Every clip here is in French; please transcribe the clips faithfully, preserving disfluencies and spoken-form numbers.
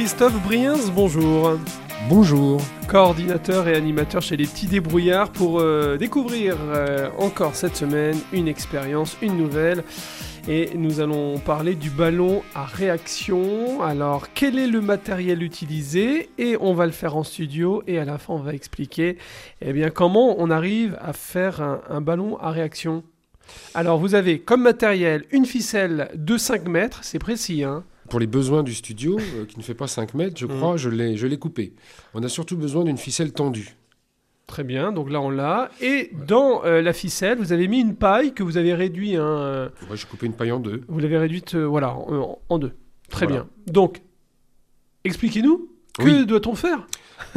Christophe Briens, bonjour. Bonjour. Coordinateur et animateur chez les Petits Débrouillards pour euh, découvrir euh, encore cette semaine une expérience, une nouvelle. Et nous allons parler du ballon à réaction. Alors, quel est le matériel utilisé? Et on va le faire en studio. Et à la fin, on va expliquer eh bien, comment on arrive à faire un, un ballon à réaction. Alors, vous avez comme matériel une ficelle de cinq mètres. C'est précis, hein? Pour les besoins du studio, euh, qui ne fait pas cinq mètres, je crois, mmh. je l'ai, je l'ai coupé. On a surtout besoin d'une ficelle tendue. Très bien, donc là on l'a. Et ouais. dans euh, la ficelle, vous avez mis une paille que vous avez réduite. Hein, euh, ouais, j'ai coupé une paille en deux. Vous l'avez réduite euh, voilà, en, en deux. Très voilà. bien. Donc, expliquez-nous, que oui. doit-on faire?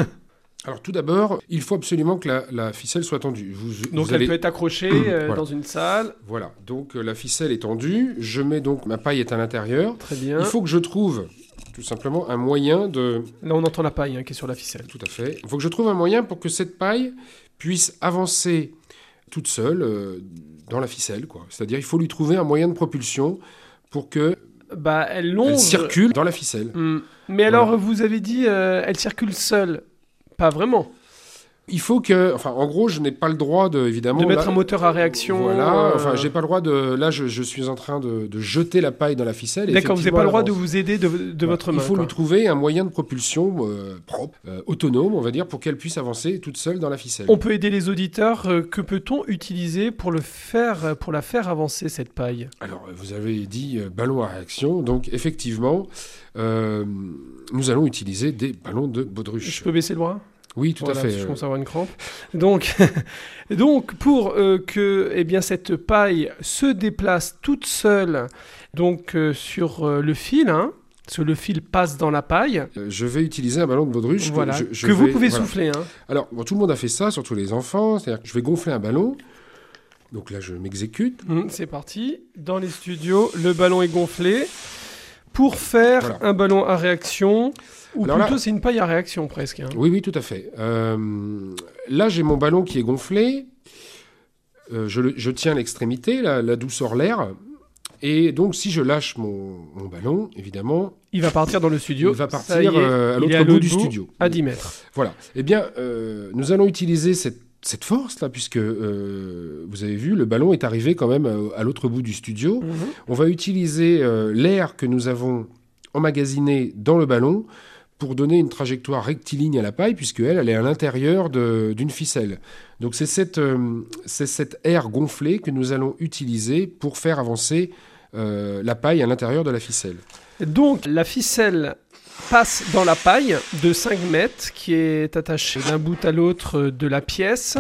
Alors tout d'abord, il faut absolument que la, la ficelle soit tendue. Vous, donc vous elle allez... peut être accrochée euh, voilà. dans une salle. Voilà, donc euh, la ficelle est tendue. Je mets donc, ma paille est à l'intérieur. Très bien. Il faut que je trouve tout simplement un moyen de... Là on entend la paille hein, qui est sur la ficelle. Tout à fait. Il faut que je trouve un moyen pour que cette paille puisse avancer toute seule euh, dans la ficelle, quoi. C'est-à-dire il faut lui trouver un moyen de propulsion pour que bah, elle, longe... elle circule dans la ficelle. Mmh. Mais alors voilà. Vous avez dit euh, elle circule seule. Pas vraiment. Il faut que, enfin, en gros, je n'ai pas le droit de, évidemment, de mettre là, un moteur à réaction. Voilà. Euh... Enfin, j'ai pas le droit de. Là, je, je suis en train de, de jeter la paille dans la ficelle. D'accord. Vous n'avez pas le droit de vous aider de, de voilà. votre main. Il faut quoi. lui trouver un moyen de propulsion euh, propre, euh, autonome, on va dire, pour qu'elle puisse avancer toute seule dans la ficelle. On peut aider les auditeurs. Euh, que peut-on utiliser pour le faire, pour la faire avancer cette paille? Alors, vous avez dit euh, ballon à réaction. Donc, effectivement, euh, nous allons utiliser des ballons de baudruche. Je peux baisser le bras? Oui, tout voilà, à fait. Je commence à avoir une crampe. Donc, donc pour euh, que eh bien, cette paille se déplace toute seule donc, euh, sur euh, le fil, hein, parce que le fil passe dans la paille. Euh, je vais utiliser un ballon de baudruche voilà, que, je, je que vous vais, pouvez voilà. souffler. Hein. Alors, bon, tout le monde a fait ça, surtout les enfants. C'est-à-dire que je vais gonfler un ballon. Donc là, je m'exécute. Mmh, c'est parti. Dans les studios, le ballon est gonflé. Pour faire voilà. un ballon à réaction... Ou Alors plutôt, là, c'est une paille à réaction presque. Hein. Oui, oui, tout à fait. Euh, là, j'ai mon ballon qui est gonflé. Euh, je, le, je tiens l'extrémité, la, la douceur l'air. Et donc, si je lâche mon, mon ballon, évidemment... Il va partir dans le studio. Il va partir est, euh, à l'autre bout, bout du studio. À dix mètres. Voilà. Eh bien, euh, nous allons utiliser cette, cette force-là, puisque, euh, vous avez vu, le ballon est arrivé quand même à, à l'autre bout du studio. Mm-hmm. On va utiliser euh, l'air que nous avons emmagasiné dans le ballon pour donner une trajectoire rectiligne à la paille, puisqu'elle, elle est à l'intérieur de, d'une ficelle. Donc c'est cette, euh, c'est cette air gonflé que nous allons utiliser pour faire avancer euh, la paille à l'intérieur de la ficelle. Donc la ficelle passe dans la paille de cinq mètres, qui est attachée d'un bout à l'autre de la pièce.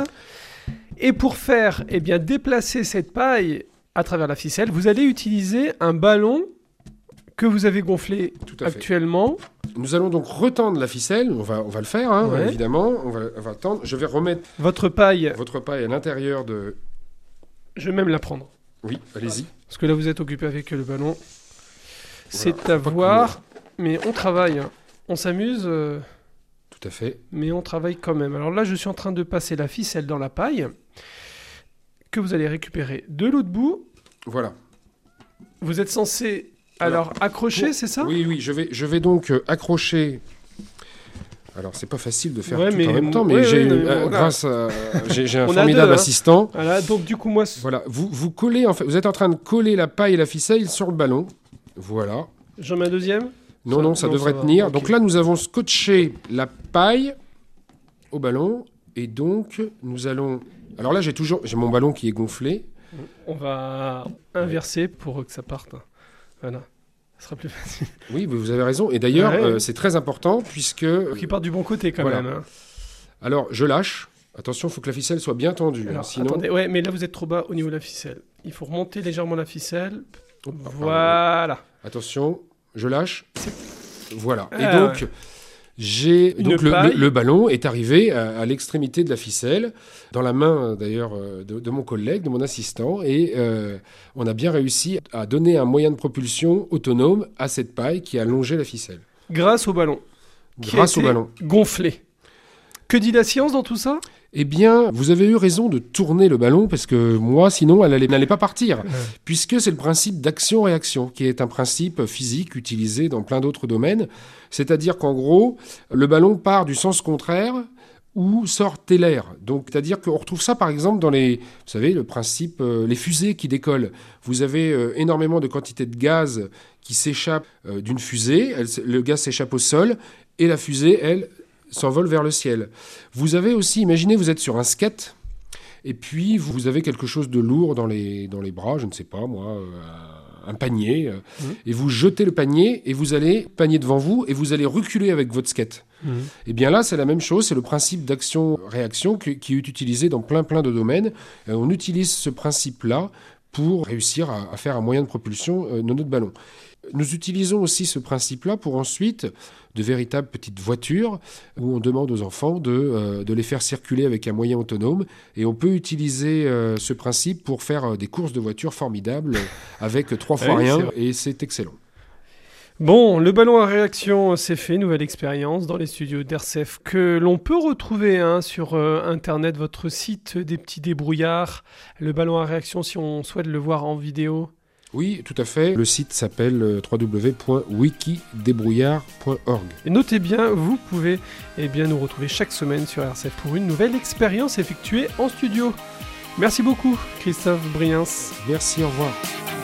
Et pour faire eh bien, déplacer cette paille à travers la ficelle, vous allez utiliser un ballon que vous avez gonflé actuellement. Fait. Nous allons donc retendre la ficelle, on va, on va le faire, hein, ouais. évidemment, on va, on va tendre. Je vais remettre votre paille. votre paille à l'intérieur de... Je vais même la prendre. Oui, allez-y. Parce que là, vous êtes occupé avec le ballon. Voilà. C'est à voir, mais on travaille, hein. On s'amuse. Euh... Tout à fait. Mais on travaille quand même. Alors là, je suis en train de passer la ficelle dans la paille, que vous allez récupérer de l'autre bout. Voilà. Vous êtes censé... Alors, Alors accrocher, pour... c'est ça? Oui, oui, je vais, je vais donc euh, accrocher... Alors, c'est pas facile de faire ouais, tout mais... en même temps, mais ouais, j'ai, ouais, euh, voilà. grâce à... J'ai, j'ai un formidable deux, hein. assistant. Voilà, donc du coup, moi... Voilà, vous, vous collez, en fait, vous êtes en train de coller la paille et la ficelle sur le ballon. Voilà. J'en mets un deuxième? Non, ça, non, ça non, devrait ça tenir. Okay. Donc là, nous avons scotché la paille au ballon, et donc, nous allons... Alors là, j'ai toujours... J'ai mon ballon qui est gonflé. On va inverser pour que ça parte. Voilà, ça sera plus facile. Oui, vous avez raison. Et d'ailleurs, ouais. euh, c'est très important puisque... Faut qu'il parte du bon côté quand voilà. même. Hein. Alors, je lâche. Attention, il faut que la ficelle soit bien tendue. Alors, hein, sinon... attendez, ouais, mais là, vous êtes trop bas au niveau de la ficelle. Il faut remonter légèrement la ficelle. Oh, voilà. Attention, je lâche. C'est... Voilà. Ah, et donc... Ouais. J'ai donc le, le, le ballon est arrivé à, à l'extrémité de la ficelle, dans la main d'ailleurs de, de mon collègue, de mon assistant, et euh, on a bien réussi à donner un moyen de propulsion autonome à cette paille qui a longé la ficelle. Grâce au ballon. Grâce au ballon. Gonflé. Que dit la science dans tout ça ? Eh bien, vous avez eu raison de tourner le ballon, parce que moi, sinon, elle allait- n'allait pas partir, Ouais. puisque c'est le principe d'action-réaction, qui est un principe physique utilisé dans plein d'autres domaines. C'est-à-dire qu'en gros, le ballon part du sens contraire où sortait l'air. Donc, c'est-à-dire qu'on retrouve ça, par exemple, dans les, vous savez, le principe, euh, les fusées qui décollent. Vous avez euh, énormément de quantité de gaz qui s'échappe euh, d'une fusée, elle, le gaz s'échappe au sol, et la fusée, elle, s'envole vers le ciel. Vous avez aussi, imaginez, vous êtes sur un skate, et puis vous avez quelque chose de lourd dans les, dans les bras, je ne sais pas moi, euh, un panier, euh, Mmh. et vous jetez le panier, et vous allez, panier devant vous, et vous allez reculer avec votre skate. Mmh. Et bien là, c'est la même chose, c'est le principe d'action-réaction qui, qui est utilisé dans plein plein de domaines. Euh, on utilise ce principe-là pour réussir à, à faire un moyen de propulsion euh, de notre ballon. Nous utilisons aussi ce principe-là pour ensuite de véritables petites voitures où on demande aux enfants de, euh, de les faire circuler avec un moyen autonome. Et on peut utiliser euh, ce principe pour faire euh, des courses de voitures formidables euh, avec trois fois Oui, c'est rien, vrai. et c'est excellent. Bon, le ballon à réaction, c'est fait, nouvelle expérience dans les studios d'R C F que l'on peut retrouver hein, sur euh, internet, votre site des petits débrouillards. Le ballon à réaction, si on souhaite le voir en vidéo. Oui, tout à fait. Le site s'appelle euh, w w w point wikidébrouillard point org. Et notez bien, vous pouvez eh bien, nous retrouver chaque semaine sur R C F pour une nouvelle expérience effectuée en studio. Merci beaucoup, Christophe Briens. Merci, au revoir.